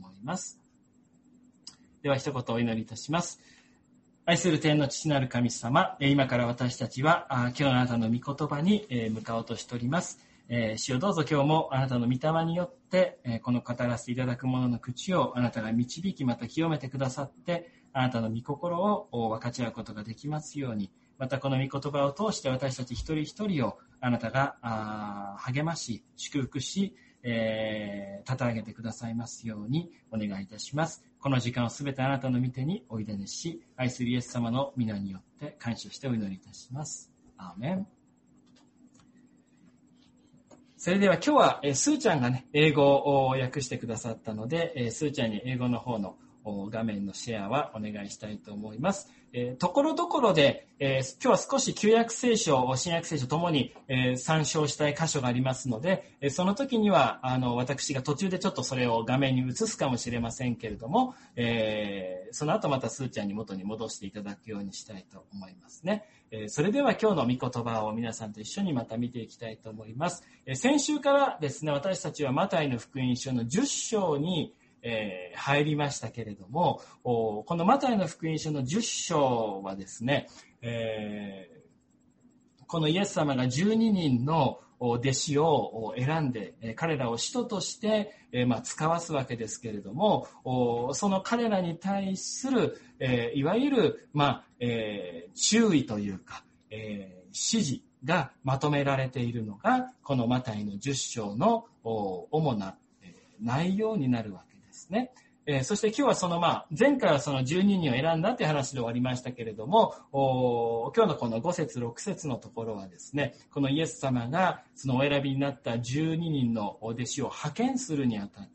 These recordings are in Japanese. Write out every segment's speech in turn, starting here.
思います。では一言お祈りいたします。愛する天の父なる神様、今から私たちは今日のあなたの御言葉に向かおうとしております。主よどうぞ今日もあなたの御霊によってこの語らせていただく者の口をあなたが導きまた清めてくださって、あなたの御心を分かち合うことができますように、またこの御言葉を通して私たち一人一人をあなたが励まし祝福し、立て上げてくださいますようにお願いいたします。この時間をすべてあなたの御手においでにし、愛するイエス様の皆によって感謝してお祈りいたします。アーメン。それでは今日はスーちゃんがね英語を訳してくださったので、スーちゃんに英語の方の画面のシェアはお願いしたいと思います。ところどころで、今日は少し旧約聖書、新約聖書ともに、参照したい箇所がありますので、その時には私が途中でちょっとそれを画面に移すかもしれませんけれども、その後またスーちゃんに元に戻していただくようにしたいと思いますね。それでは今日の御言葉を皆さんと一緒にまた見ていきたいと思います。先週からですね、私たちはマタイの福音書の10章に入りましたけれども、このマタイの福音書の10章はですね、このイエス様が12人の弟子を選んで彼らを使徒として使わすわけですけれども、その彼らに対するいわゆる注意というか指示がまとめられているのがこのマタイの10章の主な内容になるわけですね。そして今日はその前回はその12人を選んだという話で終わりましたけれども、今日のこの5節6節のところはですね、このイエス様がそのお選びになった12人の弟子を派遣するにあたって、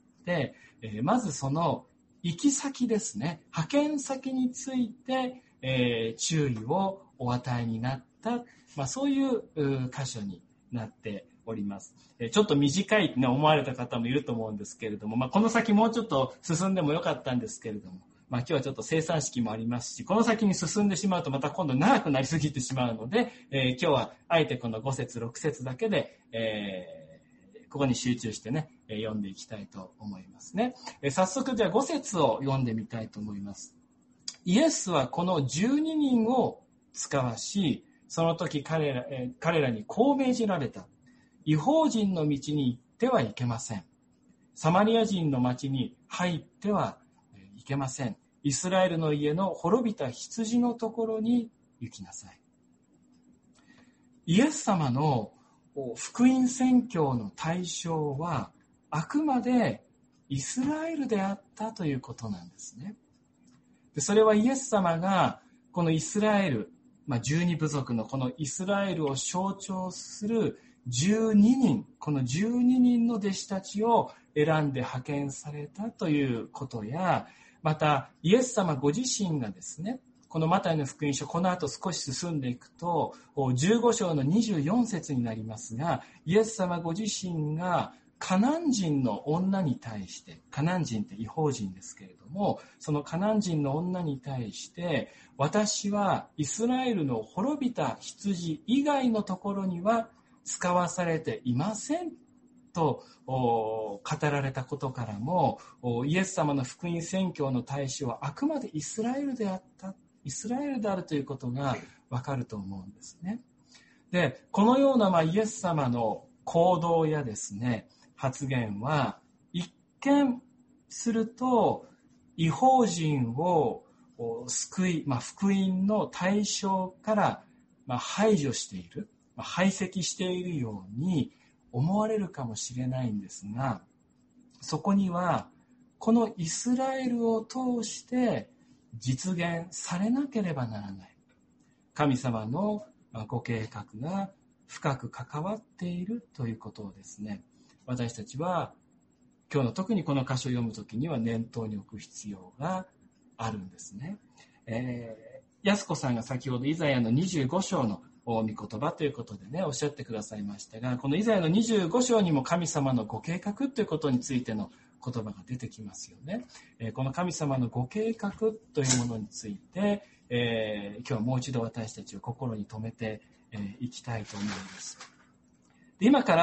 まずその行き先ですね、派遣先について、注意をお与えになった、そういう箇所になっております。ちょっと短いって思われた方もいると思うんですけれども、この先もうちょっと進んでもよかったんですけれども、今日はちょっと生産式もありますし、この先に進んでしまうとまた今度長くなりすぎてしまうので、今日はあえてこの5節6節だけで、ここに集中してね、読んでいきたいと思いますね。早速じゃあ5節を読んでみたいと思います。イエスはこの12人を使わし、その時彼らにこう命じられた。異邦人の道に行ってはいけません。サマリア人の町に入ってはいけません。イスラエルの家の滅びた羊のところに行きなさい。イエス様の福音宣教の対象はあくまでイスラエルであったということなんですね。でそれはイエス様がこのイスラエル、12部族のこのイスラエルを象徴する12人、この12人の弟子たちを選んで派遣されたということや、またイエス様ご自身がですね、このマタイの福音書、この後少し進んでいくと15章の24節になりますが、イエス様ご自身がカナン人の女に対して、カナン人って異邦人ですけれども、そのカナン人の女に対して、私はイスラエルの滅びた羊以外のところには使わされていませんと語られたことからも、イエス様の福音宣教の対象はあくまでイスラエルであった、イスラエルであるということがわかると思うんですね。で、このようなイエス様の行動やですね、発言は一見すると異邦人を救い、福音の対象から排除している、排斥しているように思われるかもしれないんですが、そこにはこのイスラエルを通して実現されなければならない神様のご計画が深く関わっているということをですね、私たちは今日の特にこの箇所を読むときには念頭に置く必要があるんですね。安子さんが先ほどイザヤの25章の御言葉ということでね、おっしゃってくださいましたが、このイザヤの25章にも神様のご計画ということについての言葉が出てきますよね。この神様のご計画というものについて、今日はもう一度私たちを心に留めていきたいと思います。で今から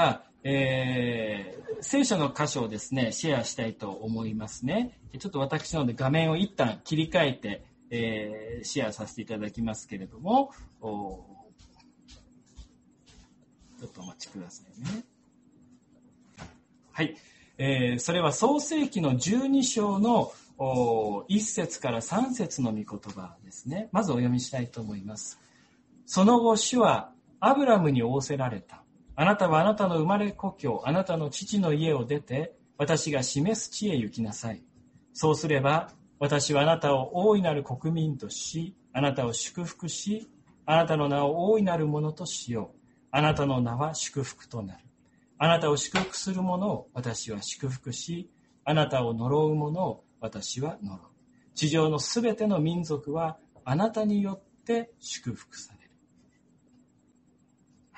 聖書の箇所をですね、シェアしたいと思いますね。ちょっと私なので画面を一旦切り替えて、シェアさせていただきますけれども、ちょっとお待ちくださいね。はい。それは創世記の12章の1節から3節の御言葉ですね。まずお読みしたいと思います。その後、主はアブラムに仰せられた。あなたはあなたの生まれ故郷、あなたの父の家を出て、私が示す地へ行きなさい。そうすれば、私はあなたを大いなる国民とし、あなたを祝福し、あなたの名を大いなるものとしよう。あなたの名は祝福となる。あなたを祝福する者を私は祝福し、あなたを呪う者を私は呪う。地上のすべての民族はあなたによって祝福される。はい。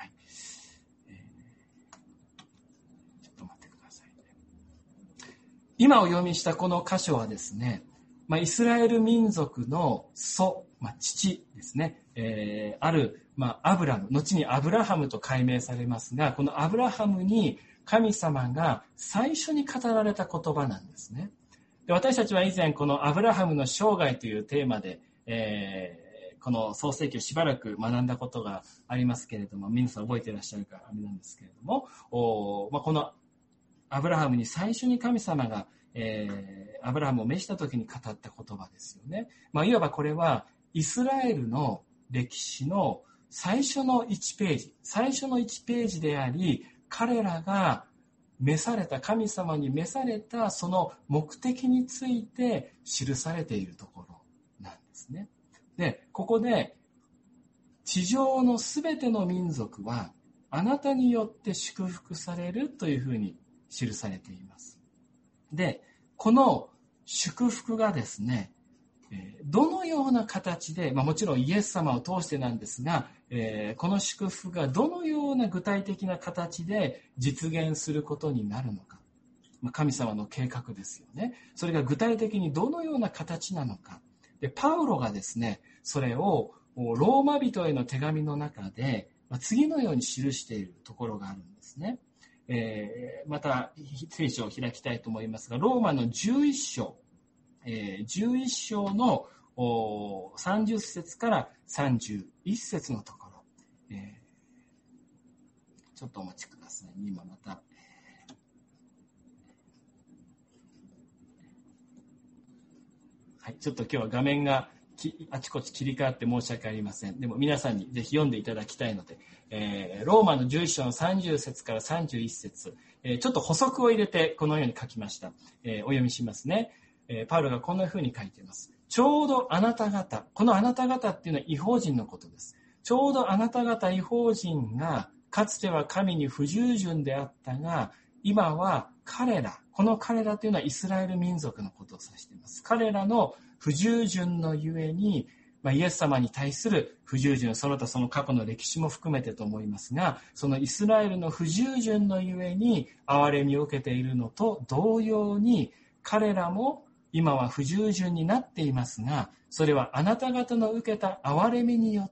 ちょっと待ってくださいね。今お読みしたこの箇所はですね、イスラエル民族の祖、父ですね、ある、アブラム、後にアブラハムと改名されますが、このアブラハムに神様が最初に語られた言葉なんですね。で、私たちは以前このアブラハムの生涯というテーマで、この創世記をしばらく学んだことがありますけれども、皆さん覚えていらっしゃるかあれなんですけれども、このアブラハムに最初に神様が、アブラハムを召した時に語った言葉ですよね。いわばこれはイスラエルの歴史の最初の1ページであり、彼らが神様に召されたその目的について記されているところなんですね。で、ここで地上のすべての民族はあなたによって祝福されるというふうに記されています。で、この祝福がですね、どのような形で、もちろんイエス様を通してなんですが、この祝福がどのような具体的な形で実現することになるのか。神様の計画ですよね。それが具体的にどのような形なのか。で、パウロがですね、それをローマ人への手紙の中で、次のように記しているところがあるんですね。また聖書を開きたいと思いますが、ローマの11章。11章の30節から31節のところ、ちょっとお待ちください。今また、はい、ちょっと今日は画面があちこち切り替わって申し訳ありません。でも皆さんにぜひ読んでいただきたいので、ローマの11章の30節から31節、ちょっと補足を入れてこのように書きました。お読みしますね。パウロがこんな風に書いています。ちょうどあなた方、このあなた方っていうのは異邦人のことです。ちょうどあなた方異邦人が、かつては神に不従順であったが、今はこの彼らというのはイスラエル民族のことを指しています。彼らの不従順のゆえに、イエス様に対する不従順、その他その過去の歴史も含めてと思いますが、そのイスラエルの不従順のゆえに憐れみを受けているのと同様に、彼らも今は不従順になっていますが、それはあなた方の受けた憐れみによって、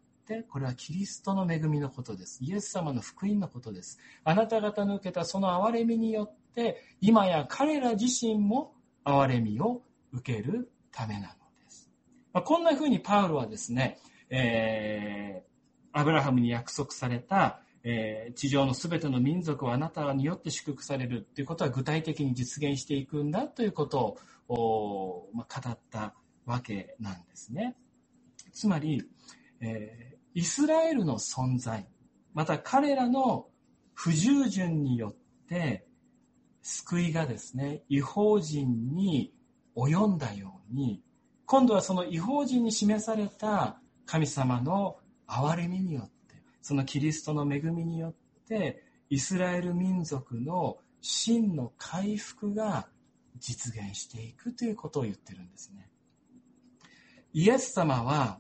これはキリストの恵みのことです。イエス様の福音のことです。あなた方の受けたその憐れみによって、今や彼ら自身も憐れみを受けるためなのです。こんなふうにパウロはですね、アブラハムに約束された、地上のすべての民族はあなたによって祝福されるということは具体的に実現していくんだということを語ったわけなんですね。つまり、イスラエルの存在、また彼らの不従順によって救いがですね、異邦人に及んだように、今度はその異邦人に示された神様の憐れみによって、そのキリストの恵みによってイスラエル民族の真の回復が実現していくということを言ってるんですね。イエス様は、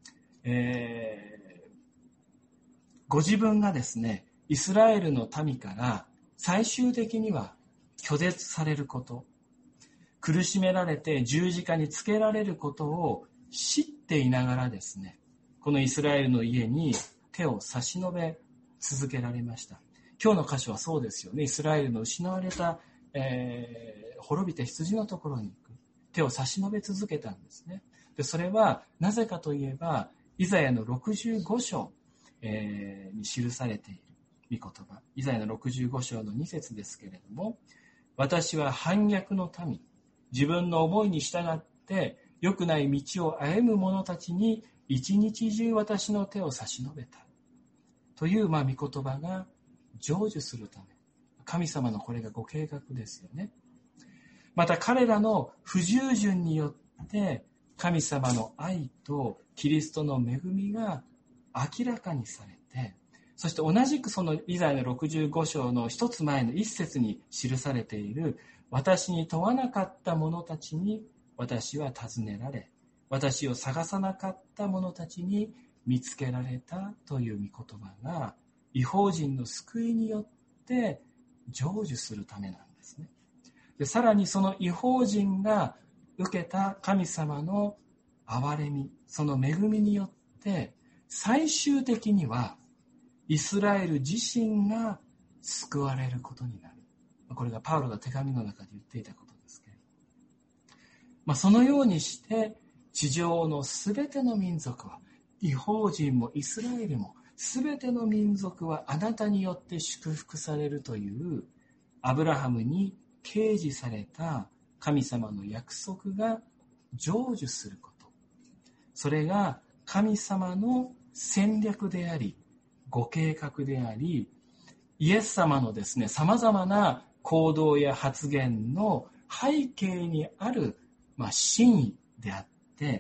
ご自分がですね、イスラエルの民から最終的には拒絶されること、苦しめられて十字架につけられることを知っていながらですね、このイスラエルの家に手を差し伸べ続けられました。 今日の箇所はそうですよね。イスラエルの失われた、滅びた羊のところに行く。手を差し伸べ続けたんですね。で、それはなぜかといえば、イザヤの65章、に記されている御言葉。イザヤの65章の2節ですけれども、私は反逆の民、自分の思いに従って良くない道を歩む者たちに一日中私の手を差し伸べた。という、御言葉が成就するため。神様のこれがご計画ですよね。また彼らの不従順によって神様の愛とキリストの恵みが明らかにされて、そして同じくそのイザヤの65章の一つ前の一節に記されている、私に問わなかった者たちに私は尋ねられ、私を探さなかった者たちに見つけられたという御言葉が、異邦人の救いによって成就するためなんですね。で、さらにその異邦人が受けた神様の憐れみ、その恵みによって最終的にはイスラエル自身が救われることになる。これがパウロが手紙の中で言っていたことですけれど、そのようにして地上のすべての民族は、異邦人もイスラエルもすべての民族はあなたによって祝福されるというアブラハムに掲示された神様の約束が成就すること。それが神様の戦略であり、ご計画であり、イエス様のですね、様々な行動や発言の背景にある、真意であって、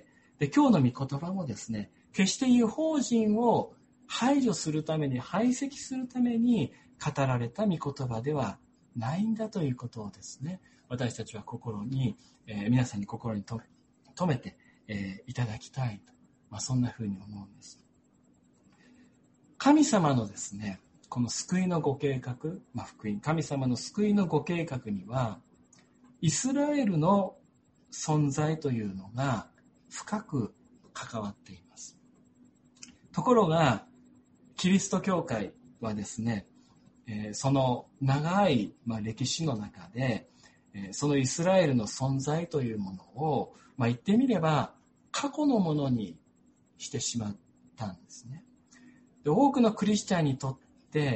で、今日の御言葉もですね、決して異邦人を排除するために、排斥するために語られた御言葉ではないんだということをですね、私たちは心に、皆さんに心に留めて、いただきたいと、そんなふうに思うんです。神様のですね、この救いのご計画、福音、神様の救いのご計画には、イスラエルの存在というのが深く関わっています。ところが、キリスト教会はですね、その長い歴史の中で、そのイスラエルの存在というものを、言ってみれば過去のものにしてしまったんですね。で、多くのクリスチャンにとって、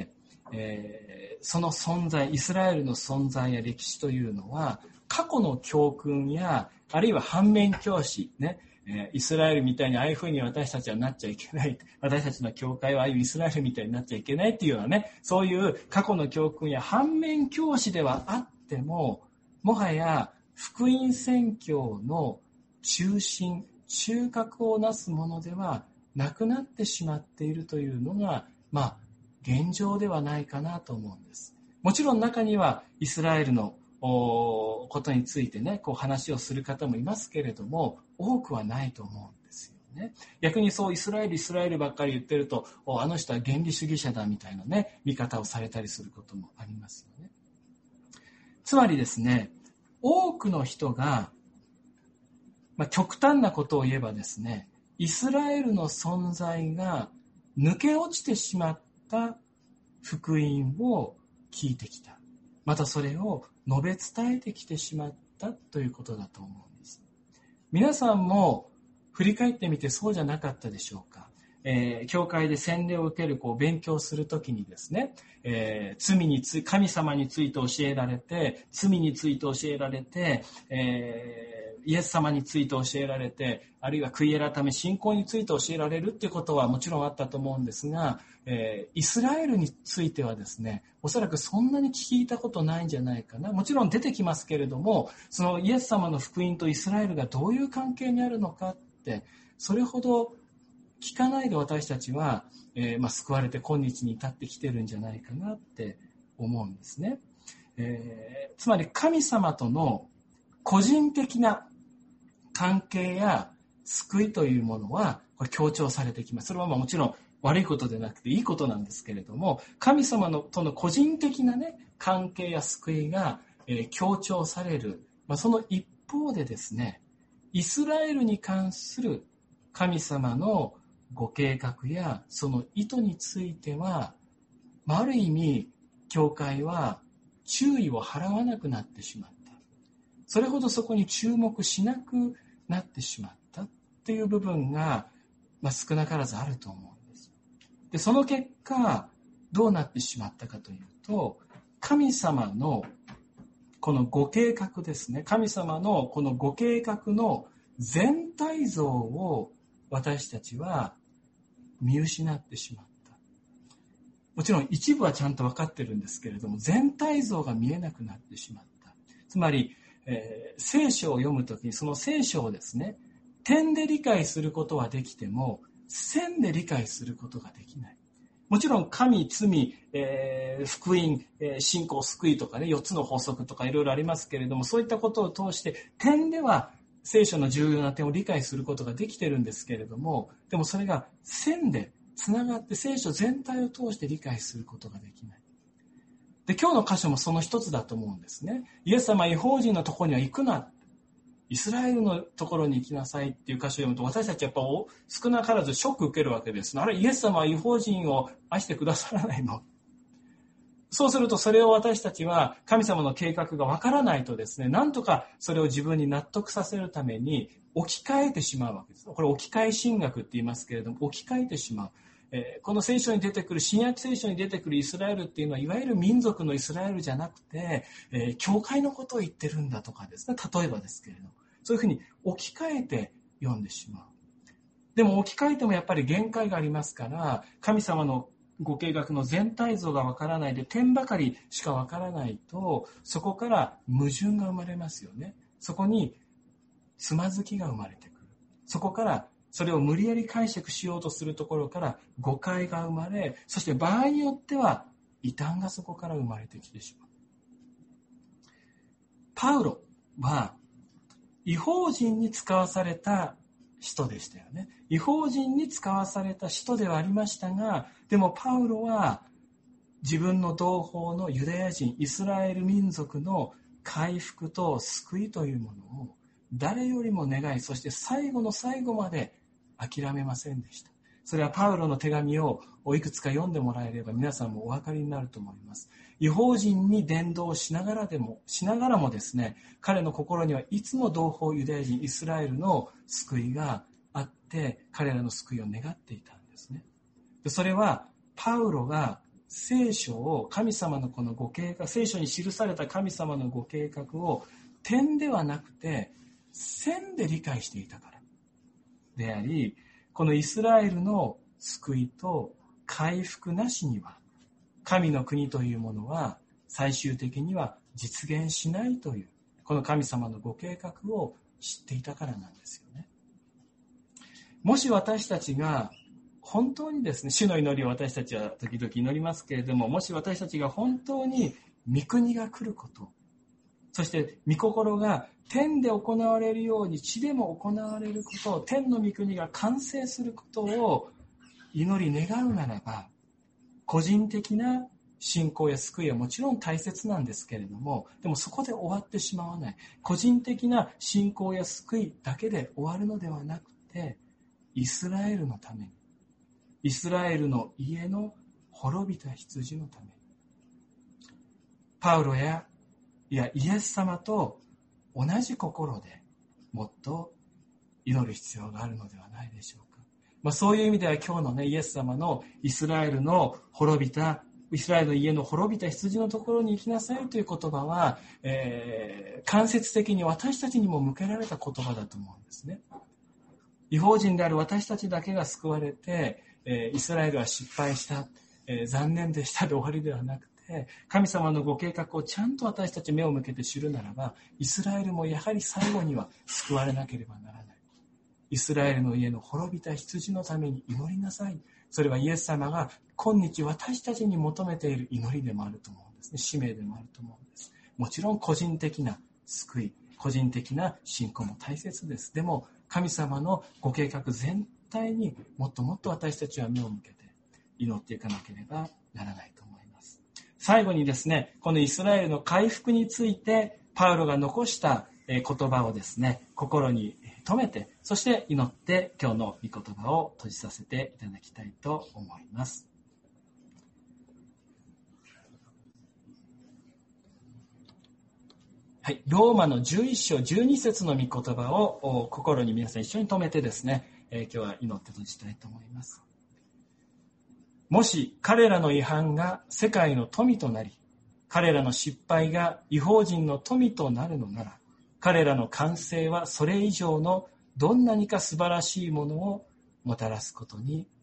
その存在、イスラエルの存在や歴史というのは過去の教訓や、あるいは反面教師ね、イスラエルみたいにああいうふうに私たちはなっちゃいけない。私たちの教会はああいうイスラエルみたいになっちゃいけないっていうようなね、そういう過去の教訓や反面教師ではあっても、もはや福音宣教の中心、中核をなすものではなくなってしまっているというのが、現状ではないかなと思うんです。もちろん中にはイスラエルのことについてね、話をする方もいますけれども、多くはないと思うんですよね。逆にそうイスラエルばっかり言ってると、あの人は原理主義者だみたいなね、見方をされたりすることもありますよね。つまりですね、多くの人が、極端なことを言えばですね、イスラエルの存在が抜け落ちてしまった福音を聞いてきた。またそれを述べ伝えてきてしまったということだと思うんです。皆さんも振り返ってみてそうじゃなかったでしょうか。教会で洗礼を受ける勉強するときにですね、神様について教えられて、罪について教えられて、イエス様について教えられて、あるいは悔い改め、信仰について教えられるっていうことはもちろんあったと思うんですが、イスラエルについてはですね、おそらくそんなに聞いたことないんじゃないかな。もちろん出てきますけれども、そのイエス様の福音とイスラエルがどういう関係にあるのかって、それほど聞かないで私たちは、救われて今日に至ってきてるんじゃないかなって思うんですね。つまり神様との個人的な関係や救いというものはこれ強調されてきます。それはもちろん悪いことでなくていいことなんですけれども、神様との個人的なね、関係や救いが、強調される。その一方でですね、イスラエルに関する神様のご計画やその意図については、ある意味教会は注意を払わなくなってしまった。それほどそこに注目しなくなってしまったっていう部分が、少なからずあると思うんです。で、その結果、どうなってしまったかというと、神様のこのご計画ですね。神様のこのご計画の全体像を私たちは見失ってしまった。もちろん一部はちゃんと分かってるんですけれども、全体像が見えなくなってしまった。つまり、聖書を読むときにその聖書をですね、点で理解することはできても、線で理解することができない。もちろん神、罪、福音、信仰、救いとかね、4つの法則とかいろいろありますけれども、そういったことを通して点では聖書の重要な点を理解することができているんですけれども、でもそれが線でつながって聖書全体を通して理解することができない。で、今日の箇所もその一つだと思うんですね。イエス様は異邦人のところには行くな。イスラエルのところに行きなさいっていう箇所を読むと、私たちやっぱ少なからずショック受けるわけです。あれ、イエス様は異邦人を愛してくださらないの？そうするとそれを私たちは神様の計画がわからないとですね、なんとかそれを自分に納得させるために置き換えてしまうわけです。これ置き換え神学って言いますけれども、置き換えてしまう。この聖書に出てくる、新約聖書に出てくるイスラエルっていうのは、いわゆる民族のイスラエルじゃなくて、教会のことを言ってるんだとかですね、例えばですけれども、そういうふうに置き換えて読んでしまう。でも置き換えてもやっぱり限界がありますから、神様のご計画の全体像がわからないで、点ばかりしかわからないと、そこから矛盾が生まれますよね。そこにつまずきが生まれてくる。そこからそれを無理やり解釈しようとするところから誤解が生まれ、そして場合によっては異端がそこから生まれてきてしまう。パウロは異邦人に使わされた人でしたよね。異邦人に使わされた人ではありましたが、でもパウロは自分の同胞のユダヤ人、イスラエル民族の回復と救いというものを誰よりも願い、そして最後の最後まで諦めませんでした。それはパウロの手紙をいくつか読んでもらえれば皆さんもお分かりになると思います。異邦人に伝道しながらもですね、彼の心にはいつも同胞ユダヤ人、イスラエルの救いがあって、彼らの救いを願っていたんですね。でそれはパウロが聖書を神様のこのご計画、聖書に記された神様のご計画を点ではなくて線で理解していたからであり、このイスラエルの救いと回復なしには神の国というものは最終的には実現しないというこの神様のご計画を知っていたからなんですよね。もし私たちが本当にですね、主の祈りを私たちは時々祈りますけれども、もし私たちが本当に御国が来ること、そして御心が天で行われるように地でも行われること、天の御国が完成することを祈り願うならば、個人的な信仰や救いはもちろん大切なんですけれども、でもそこで終わってしまわない。個人的な信仰や救いだけで終わるのではなくて、イスラエルのために、イスラエルの家の滅びた羊のために、パウロやイエス様と同じ心でもっと祈る必要があるのではないでしょうか。そういう意味では今日のね、イエス様のイスラエルの家の滅びた羊のところに行きなさいという言葉は、間接的に私たちにも向けられた言葉だと思うんですね。異邦人である私たちだけが救われて、イスラエルは失敗した、残念でしたで終わりではなくて、神様のご計画をちゃんと私たち目を向けて知るならば、イスラエルもやはり最後には救われなければならない。イスラエルの家の滅びた羊のために祈りなさい。それはイエス様が今日私たちに求めている祈りでもあると思うんですね。使命でもあると思うんです。もちろん個人的な救い、個人的な信仰も大切です。でも神様のご計画全体にもっともっと私たちは目を向けて祈っていかなければならないと思います。最後にですね、このイスラエルの回復についてパウロが残した言葉をですね、心に留めて、そして祈って今日の御言葉を閉じさせていただきたいと思います。 はい、ローマの11章12節の御言葉を心に皆さん一緒に留めてですね、今日は祈って閉じたいと思います。もし彼らの違反が世界の富となり、彼らの失敗が異邦人の富となるのなら、彼らの完成はそれ以上のどんなにか素晴らしいものをもたらすこと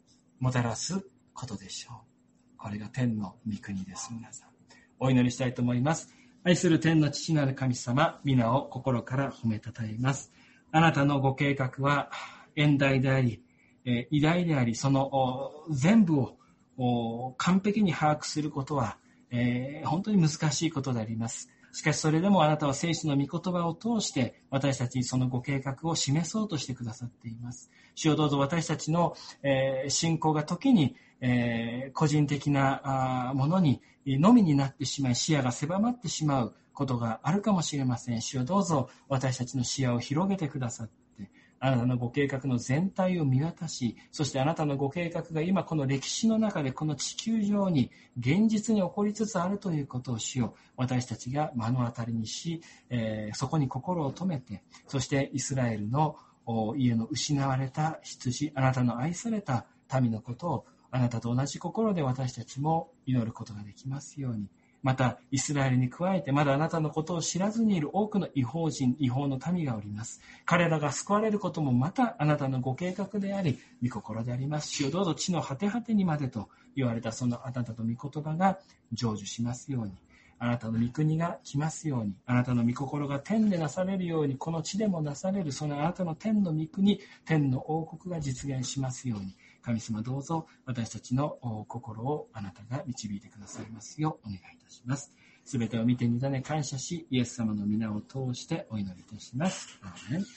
でしょう。これが天の御国です。皆さんお祈りしたいと思います。愛する天の父なる神様、皆を心から褒めたたえます。あなたのご計画は遠大であり、偉大であり、その全部を完璧に把握することは、本当に難しいことであります。しかしそれでもあなたは聖書の御言葉を通して私たちにそのご計画を示そうとしてくださっています。主よどうぞ私たちの信仰が時に個人的なものにのみになってしまい、視野が狭まってしまうことがあるかもしれません。主よどうぞ私たちの視野を広げてくださって、あなたのご計画の全体を見渡し、そしてあなたのご計画が今この歴史の中でこの地球上に現実に起こりつつあるということを主よ、私たちが目の当たりにし、そこに心を留めて、そしてイスラエルの家の失われた羊、あなたの愛された民のことをあなたと同じ心で私たちも祈ることができますように。またイスラエルに加えてまだあなたのことを知らずにいる多くの異邦人、異邦の民がおります。彼らが救われることもまたあなたのご計画であり、御心であります。主よどうぞ地の果て果てにまでと言われたそのあなたの御言葉が成就しますように。あなたの御国が来ますように、あなたの御心が天でなされるように、この地でもなされる、そのあなたの天の御国、天の王国が実現しますように。神様どうぞ私たちの心をあなたが導いてくださいますようお願いいたします。すべてを見て委ね感謝し、イエス様の皆を通してお祈りいたします。アーメン。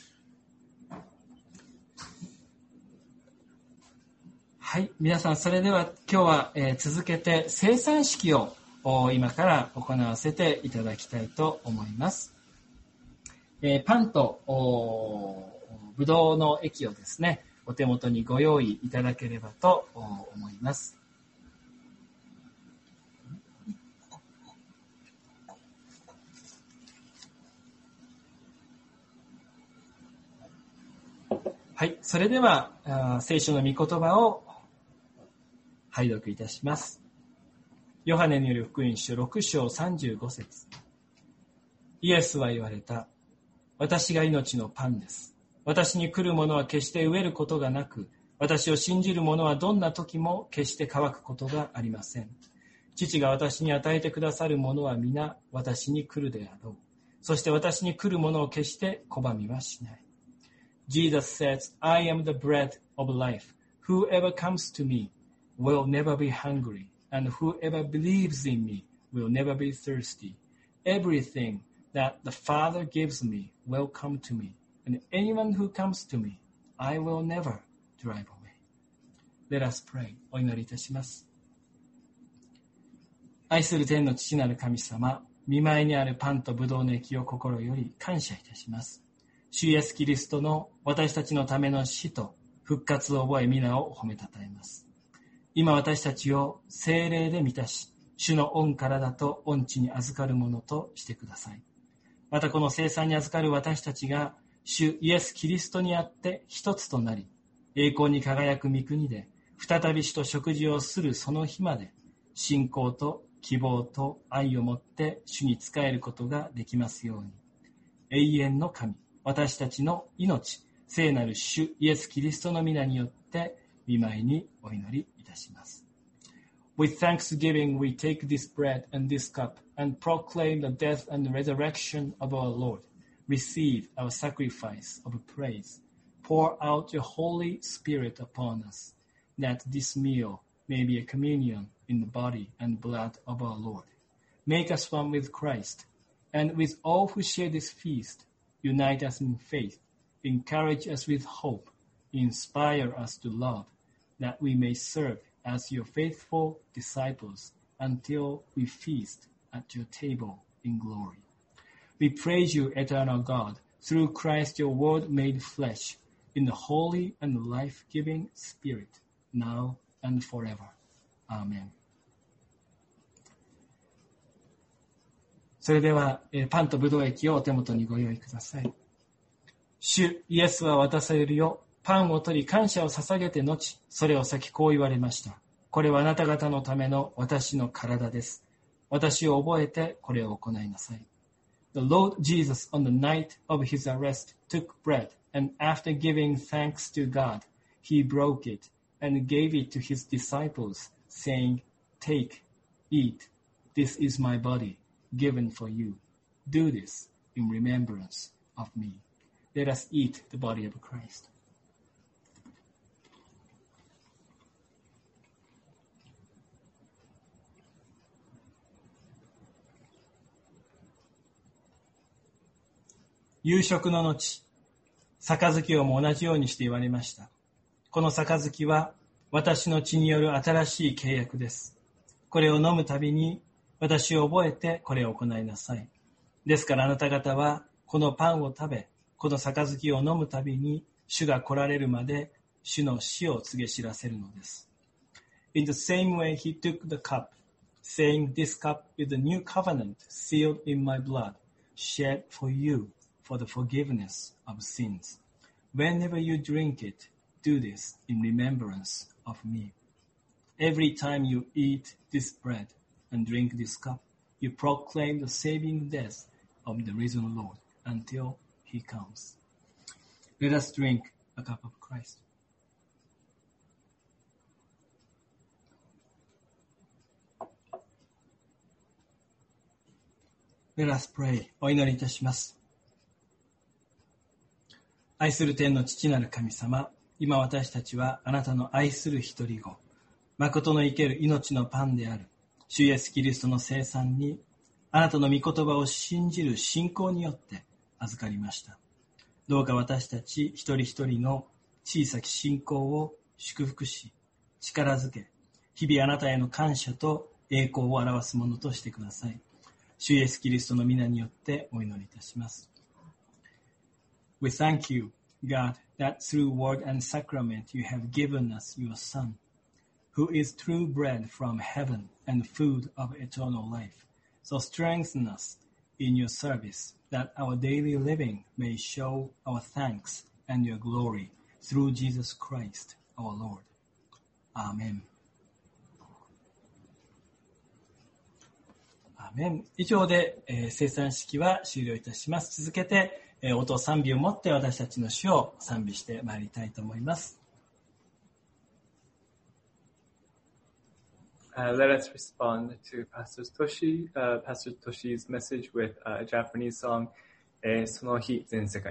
はい、皆さんそれでは今日は続けて聖餐式を今から行わせていただきたいと思います。パンとぶどうの液をですね、お手元にご用意いただければと思います。はい、それでは聖書の御言葉を拝読いたします。ヨハネによる福音書6章35節。イエスは言われた。私が命のパンです。私に来る者は決して飢えることがなく、私を信じる者はどんな時も決して乾くことがありません。父が私に与えてくださる者は皆私に来るであろう。そして私に来る者を決して拒みはしない。Jesus says, I am the bread of life. Whoever comes to me will never be hungry, and whoever believes in me will never be thirsty. Everything that the Father gives me will come to me, and anyone who comes to me, I will never drive away. Let us pray. お祈りいたします。愛する天の父なる神様、御前にあるパンとぶどうの液を心より感謝いたします。主イエスキリストの私たちのための死と復活を覚え皆を褒めたたえます。今私たちを聖霊で満たし、主の御体と御地に預かるものとしてください。またこの聖餐に預かる私たちが主イエスキリストにあって一つとなり、栄光に輝く御国で再び主と食事をするその日まで、信仰と希望と愛をもって主に仕えることができますように。永遠の神、私たちの命、聖なる主イエスキリストの皆によって御前にお祈りいたします。With thanksgiving we take this bread and this cup and proclaim the death and resurrection of our Lord. Receive our sacrifice of praise. Pour out your Holy Spirit upon us, that this meal may be a communion in the body and blood of our Lord. Make us one with Christ, and with all who share this feast, unite us in faith, encourage us with hope, inspire us to love, that we may serve as your faithful disciples until we feast at your table in glory. We praise you, eternal God, through Christ your word made flesh, in the holy and life-giving Spirit, now and forever. Amen. それでは、パンとブドウ液をお手元にご用意ください。主イエスは渡されるよ。パンを取り感謝を捧げて後、それを先こう言われました。これはあなた方のための私の体です。私を覚えてこれを行いなさい。The Lord Jesus on the night of his arrest took bread, and after giving thanks to God, he broke it and gave it to his disciples, saying, Take, eat, this is my body, given for you. Do this in remembrance of me. Let us eat the body of Christ. 夕食の後、杯をも同じようにして言われました。この杯は私の血による新しい契約です。これを飲むたびに私を覚えてこれを行いなさい。ですからあなた方はこのパンを食べ、この杯を飲むたびに主が来られるまで主の死を告げ知らせるのです。In the same way he took the cup, saying, This cup is the new covenant sealed in my blood, shed for you for the forgiveness of sins. Whenever you drink it, do this in remembrance of me. Every time you eat this bread and drink this cup, you proclaim the saving death of the risen Lord until he comes. Let us drink a cup of Christ. Let us pray. お祈りいたします。愛する天の父なる神様、今私たちはあなたの愛する一人子、誠の生ける命のパンである主イエスキリストの聖餐に、あなたの御言葉を信じる信仰によって預かりました。どうか私たち一人一人の小さき信仰を祝福し、力づけ、日々あなたへの感謝と栄光を表すものとしてください。主イエスキリストの皆によってお祈りいたします。We thank you, God, that through word and sacrament you have given us your Son, who is true bread from heaven and food of eternal life. So strengthen us in your service, that our daily living may show our thanks and your glory through Jesus Christ, our Lord. Amen. アーメン。以上で、聖餐式は終了いたします。続けて、音賛美をもって私たちの主を賛美してまいりたいと思います。 Let us respond to Pastor Toshi's message with a Japanese song, その日全世界